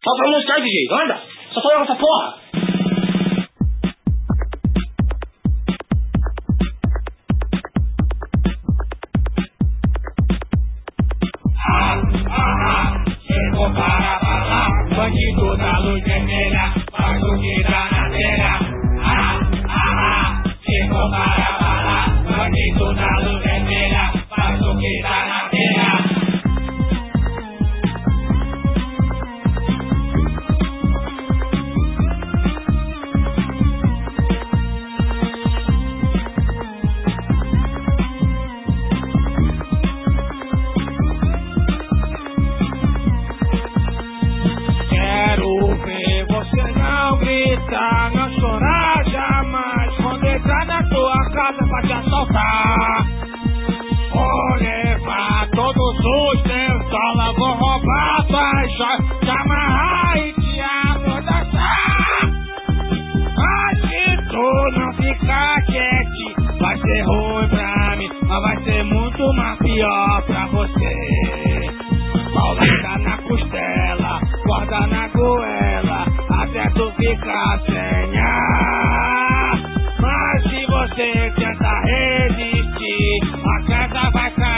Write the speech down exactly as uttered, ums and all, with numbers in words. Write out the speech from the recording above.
Solta a música aí, D J, anda! Só falando essa porra! Ah, ah, chegou para falar, bandido da luz vermelha, faz o que dá na telha. Ah, ah, chegou para falar, bandido da luz vermelha, faz o que dá na telha. Não chorar jamais, quando entrar na tua casa pra te assaltar. Vou levar todos os teus dólares, vou roubar tuas joias, te amarrar e te amordaçar. Mas se tu não ficar quieto, vai ser ruim pra mim, mas vai ser muito mais pior pra você. Paulada na costela, corda na goela, até tu ficar sem ar. Mas se você tentar resistir, a casa vai cair.